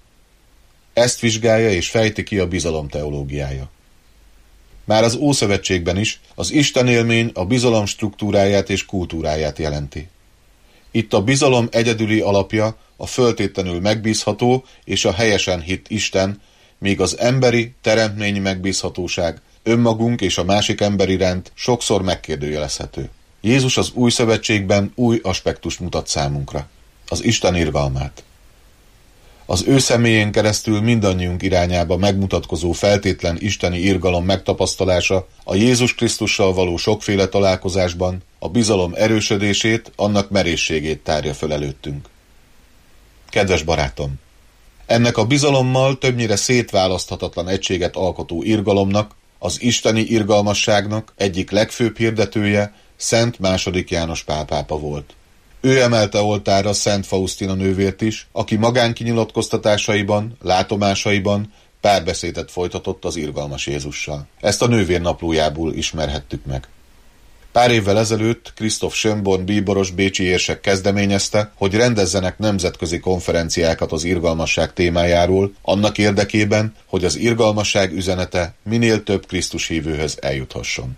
Ezt vizsgálja és fejti ki a bizalom teológiája. Már az Ószövetségben is az istenélmény a bizalom struktúráját és kultúráját jelenti. Itt a bizalom egyedüli alapja a föltétlenül megbízható és a helyesen hitt Isten, míg az emberi, teremtményi megbízhatóság önmagunk és a másik ember iránt sokszor megkérdőjelezhető. Jézus az Új Szövetségben új aspektust mutat számunkra, az Isten irgalmát. Az ő személyén keresztül mindannyiunk irányába megmutatkozó feltétlen isteni irgalom megtapasztalása a Jézus Krisztussal való sokféle találkozásban a bizalom erősödését, annak merészségét tárja föl előttünk. Kedves barátom! Ennek a bizalommal többnyire szétválaszthatatlan egységet alkotó irgalomnak, az isteni irgalmasságnak egyik legfőbb hirdetője Szent II. János Pál pápa volt. Ő emelte oltárra Szent Faustina nővért is, aki magánkinyilatkoztatásaiban, látomásaiban párbeszédet folytatott az irgalmas Jézussal. Ezt a nővér naplójából ismerhettük meg. Pár évvel ezelőtt Christoph Schönborn bíboros bécsi érsek kezdeményezte, hogy rendezzenek nemzetközi konferenciákat az irgalmasság témájáról, annak érdekében, hogy az irgalmasság üzenete minél több Krisztus hívőhöz eljuthasson.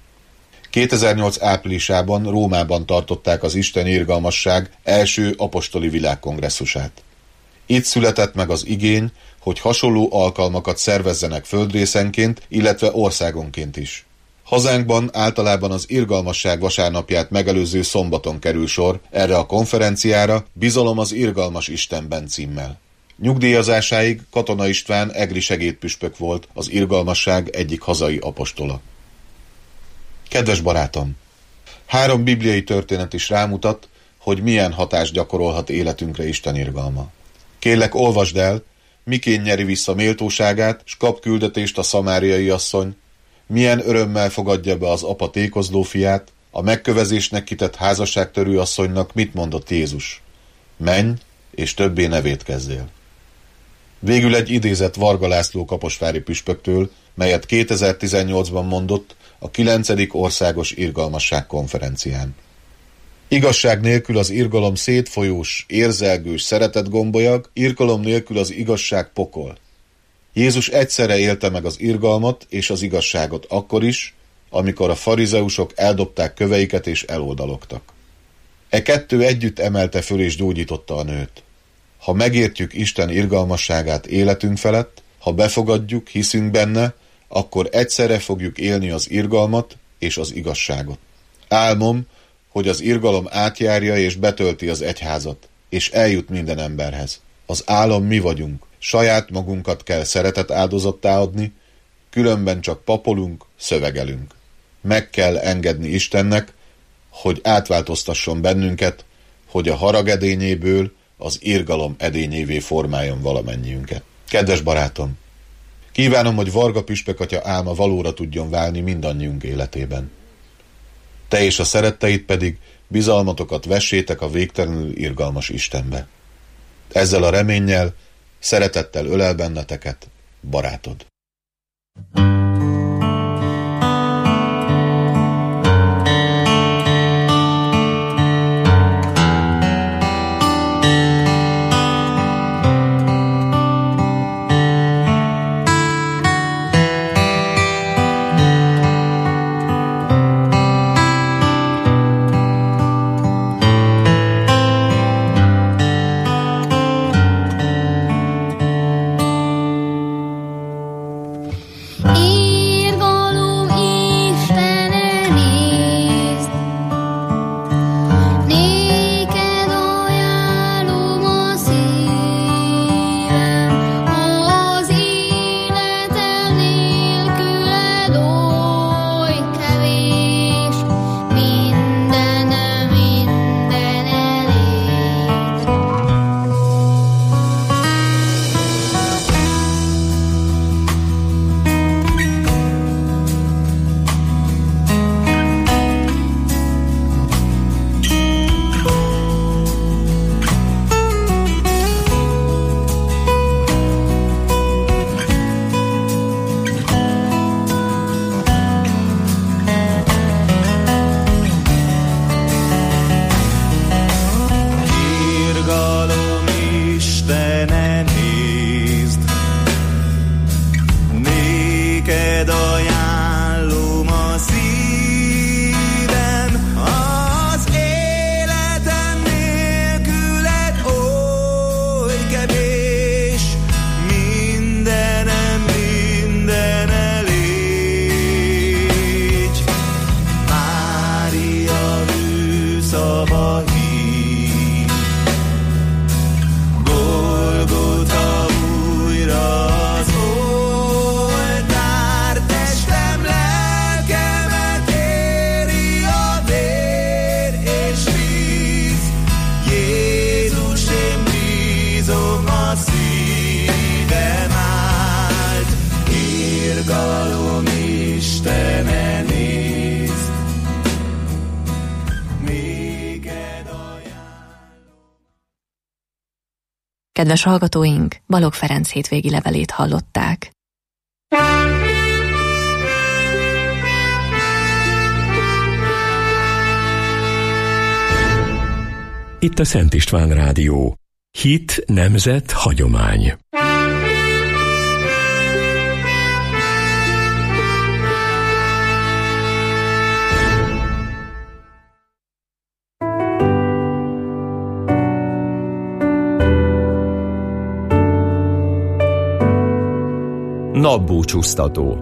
2008 áprilisában Rómában tartották az Isten irgalmasság első apostoli világkongresszusát. Itt született meg az igény, hogy hasonló alkalmakat szervezzenek földrészenként, illetve országonként is. Hazánkban általában az irgalmasság vasárnapját megelőző szombaton kerül sor erre a konferenciára, Bizalom az irgalmas Istenben címmel. Nyugdíjazásáig Katona István egri segédpüspök volt, az irgalmasság egyik hazai apostola. Kedves barátom! 3 bibliai történet is rámutat, hogy milyen hatást gyakorolhat életünkre Isten irgalma. Kérlek, olvasd el, miként nyeri vissza méltóságát, s kap küldetést a szamáriai asszony, milyen örömmel fogadja be az apa tékozló fiát, a megkövezésnek kitett házasságtörő asszonynak mit mondott Jézus? Menj, és többé ne vétkezzél. Végül egy idézet Varga László kaposvári püspöktől, melyet 2018-ban mondott a 9. országos irgalmasság konferencián. Igazság nélkül az irgalom szétfolyós, érzelgős szeretetgombolyag, irgalom nélkül az igazság pokol. Jézus egyszerre élte meg az irgalmat és az igazságot akkor is, amikor a farizeusok eldobták köveiket és eloldalogtak. E 2 együtt emelte föl és gyógyította a nőt. Ha megértjük Isten irgalmasságát életünk felett, ha befogadjuk, hiszünk benne, akkor egyszerre fogjuk élni az irgalmat és az igazságot. Álmom, hogy az irgalom átjárja és betölti az egyházat, és eljut minden emberhez. Az álom mi vagyunk, saját magunkat kell szeretet áldozattá adni, különben csak papolunk, szövegelünk. Meg kell engedni Istennek, hogy átváltoztasson bennünket, hogy a harag edényéből az irgalom edényévé formáljon valamennyiünket. Kedves barátom! Kívánom, hogy Varga püspökatya álma valóra tudjon válni mindannyiunk életében. Te és a szeretteid pedig bizalmatokat vessétek a végtelenül irgalmas Istenbe. Ezzel a reménnyel, szeretettel ölel benneteket, barátod. Kedves hallgatóink, Balogh Ferenc hétvégi levelét hallották. Itt a Szent István Rádió. Hit, nemzet, hagyomány. Napbúcsúztató.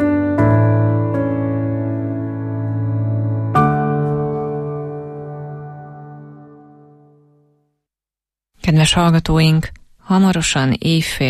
Kedves hallgatóink, hamarosan éjfél,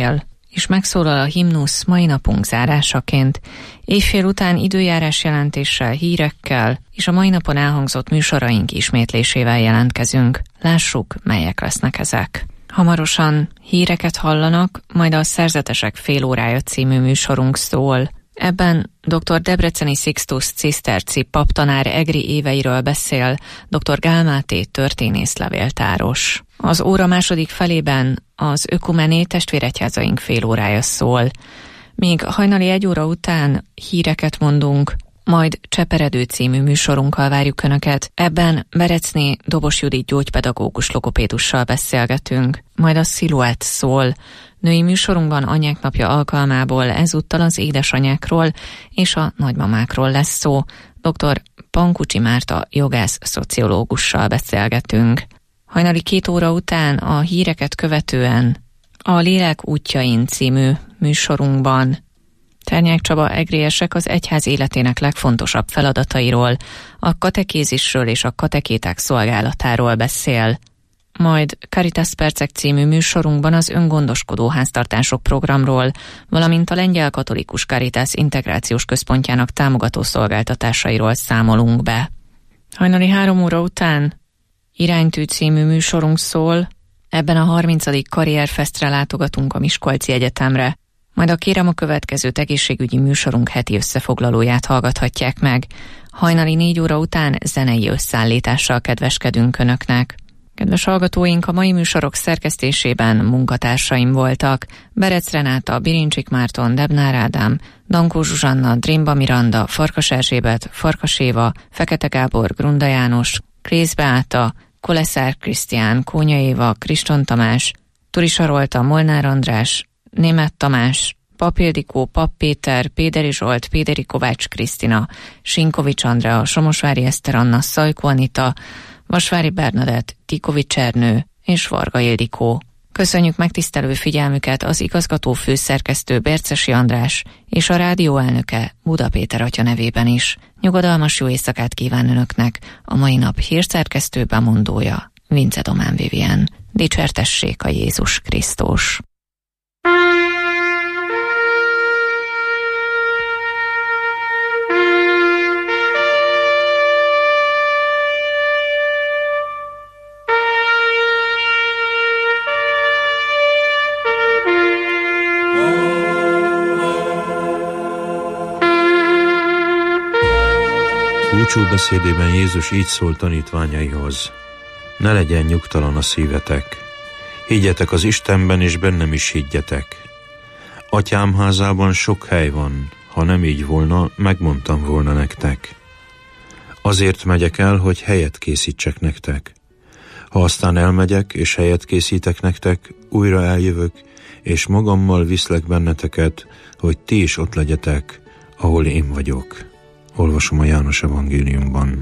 és megszólal a himnusz mai napunk zárásaként. Éjfél után időjárás jelentéssel, hírekkel és a mai napon elhangzott műsoraink ismétlésével jelentkezünk. Lássuk, melyek lesznek ezek. Hamarosan híreket hallanak, majd a Szerzetesek fél órája című műsorunk szól. Ebben dr. Debreceni Sixtus ciszterci paptanár egri éveiről beszél dr. Gál Máté történész levéltáros. Az óra második felében az Ökumené testvéregyházaink fél órája szól. Míg hajnali 1 óra után híreket mondunk, majd Cseperedő című műsorunkkal várjuk Önöket. Ebben Berecné Dobos Judit gyógypedagógus logopédussal beszélgetünk. Majd a Sziluett szól. Női műsorunkban Anyák napja alkalmából ezúttal az édesanyákról és a nagymamákról lesz szó. Dr. Pankucsi Márta jogász szociológussal beszélgetünk. Hajnali 2 óra után a híreket követően a Lélek útjain című műsorunkban Ternyák Csaba egrélyesek az egyház életének legfontosabb feladatairól, a katekézisről és a katekéták szolgálatáról beszél. Majd Caritas Percek című műsorunkban az öngondoskodó háztartások programról, valamint a Lengyel Katolikus Caritas Integrációs Központjának támogató szolgáltatásairól számolunk be. Hajnali 3 óra után Iránytű című műsorunk szól, ebben a 30. Karrierfestre látogatunk a Miskolci Egyetemre, majd a Kérem a következőt egészségügyi műsorunk heti összefoglalóját hallgathatják meg. Hajnali 4 óra után zenei összeállítással kedveskedünk Önöknek. Kedves hallgatóink, a mai műsorok szerkesztésében munkatársaim voltak: Berec Renáta, Birincsik Márton, Debnár Ádám, Dankó Zsuzsanna, Drimba Miranda, Farkas Erzsébet, Farkas Éva, Fekete Gábor, Grunda János, Krész Beáta, Koleszár Krisztián, Kónya Éva, Kriston Tamás, Turisa Rolta, Molnár András, Németh Tamás, Pap Ildikó, Pap Péter, Péderi Zsolt, Péderi Kovács Krisztina, Sinkovics Andrea, Somosvári Eszter Anna, Szajko Anita, Vasvári Bernadett, Tikovics Ernő és Varga Ildikó. Köszönjük megtisztelő figyelmüket az igazgató főszerkesztő Bercesi András és a rádió elnöke Buda Péter atya nevében is. Nyugodalmas jó éjszakát kíván Önöknek a mai nap hírszerkesztő bemondója, Vince Domán Vivien. Dicsértessék a Jézus Krisztus! Búcsúbeszédében Jézus így szól tanítványaihoz: ne legyen nyugtalan a szívetek. Higgyetek az Istenben, és bennem is higgyetek. Atyám házában sok hely van, ha nem így volna, megmondtam volna nektek. Azért megyek el, hogy helyet készítsek nektek. Ha aztán elmegyek, és helyet készítek nektek, újra eljövök, és magammal viszlek benneteket, hogy ti is ott legyetek, ahol én vagyok. Olvasom a János evangéliumban.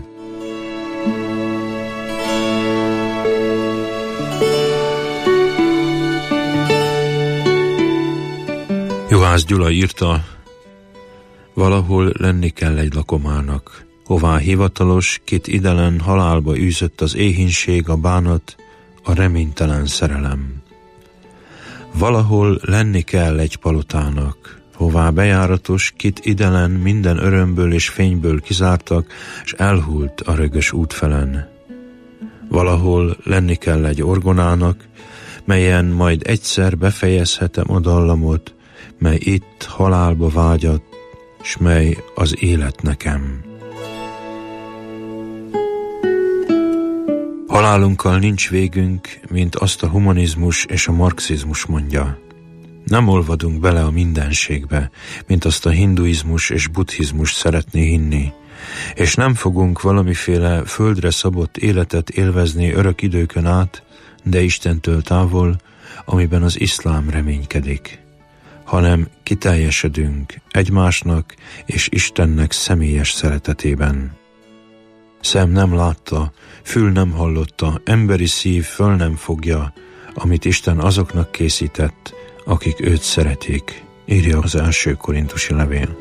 Juhász Gyula írta: valahol lenni kell egy lakomának, hová hivatalos, kit idelen halálba űzött az éhínség, a bánat, a reménytelen szerelem. Valahol lenni kell egy palotának, hová bejáratos, kit idelen minden örömből és fényből kizártak, s elhult a rögös útfelen. Valahol lenni kell egy orgonának, melyen majd egyszer befejezhetem a dallamot, mely itt halálba vágyat, s mely az élet nekem. Halálunkkal nincs végünk, mint azt a humanizmus és a marxizmus mondja. Nem olvadunk bele a mindenségbe, mint azt a hinduizmus és buddhizmus szeretné hinni, és nem fogunk valamiféle földre szabott életet élvezni örök időkön át, de Istentől távol, amiben az iszlám reménykedik, hanem kiteljesedünk egymásnak és Istennek személyes szeretetében. Szem nem látta, fül nem hallotta, emberi szív föl nem fogja, amit Isten azoknak készített, akik őt szeretik, írja az első korintusi levél.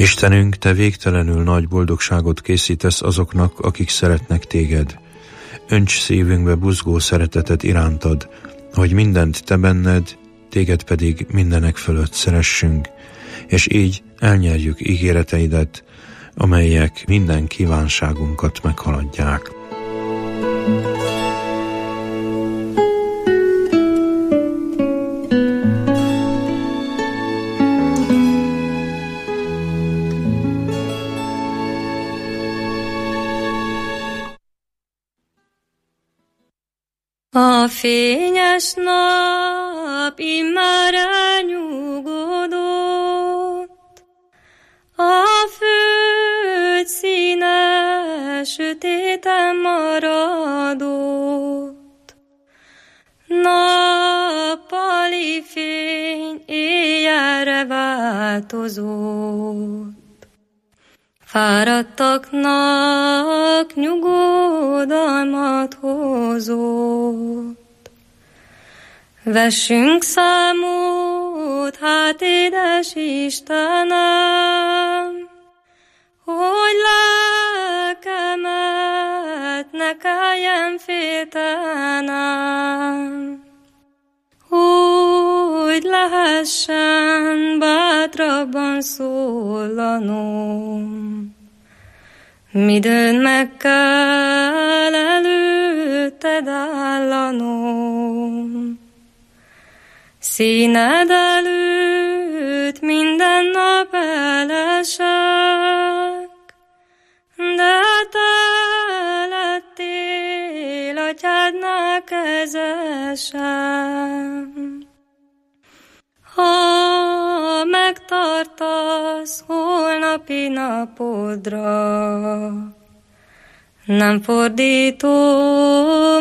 Istenünk, Te végtelenül nagy boldogságot készítesz azoknak, akik szeretnek Téged. Önts szívünkbe buzgó szeretetet irántad, hogy mindent Te benned, Téged pedig mindenek fölött szeressünk, és így elnyerjük ígéreteidet, amelyek minden kívánságunkat meghaladják. A fényes nap immár elnyugodott, a föld színe sötéten maradott. Nappali fény éjjelre változott, fáradtaknak nyugodalmat hozott. Vessünk számot, hát édes Istenem, hogy lelkemet ne kelljen féltenem, hogy lehessen bátrabban szólanom. Midőn meg kell előtted állanom, színed előtt minden nap elesek, de te lettél atyádnál kezesem. Ha megtartasz holnapi napodra, nem fordítom